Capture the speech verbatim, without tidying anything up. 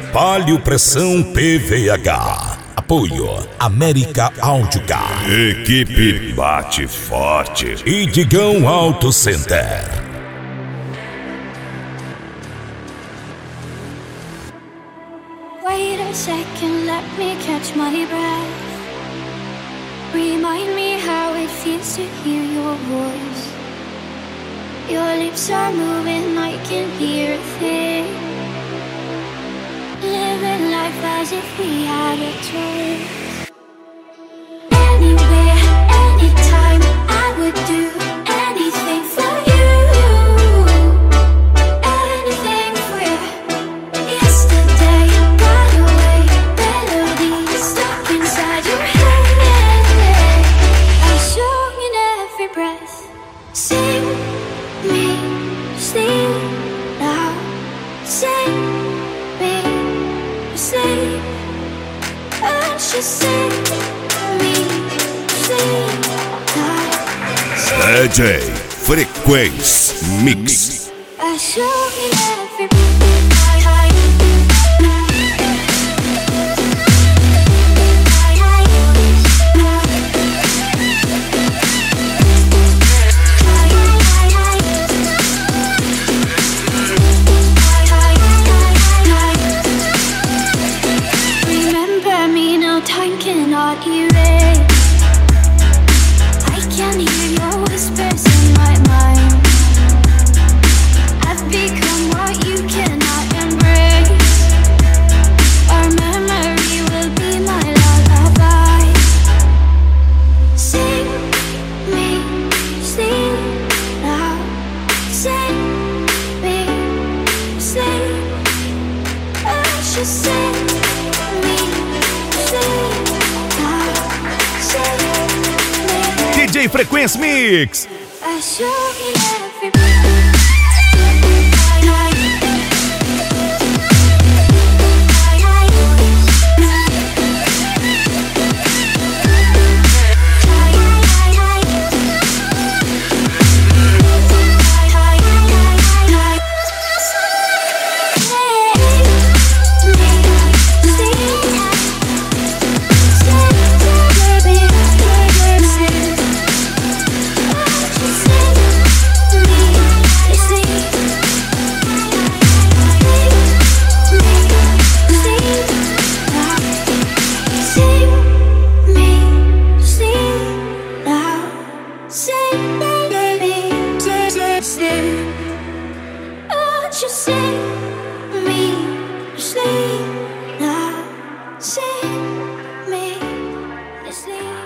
Palio Pressão P V H. Apoio América Audiocar. Equipe Bate Forte e Digão Auto Center. Wait a second, let me catch my breath. Remind me how it feels to hear your voice. Your lips are moving, I can hear a thing. Living life as if we had a choice. Anywhere, anytime, I would do anything for you. Anything for you. Yesterday got away, melodies stuck inside your head. A song in every breath. Sing me, sing now, sing me, sing, and she sing me, sing now, D J Frequência Mix. a song in every breath. Time cannot erase. I can hear your whispers in my mind. I've become what you cannot embrace. Our memory will be my lullaby. Sing me, sing now. Sing me, sing. I should sing me. D J Frequência Mix. Sing me, sing now, sing.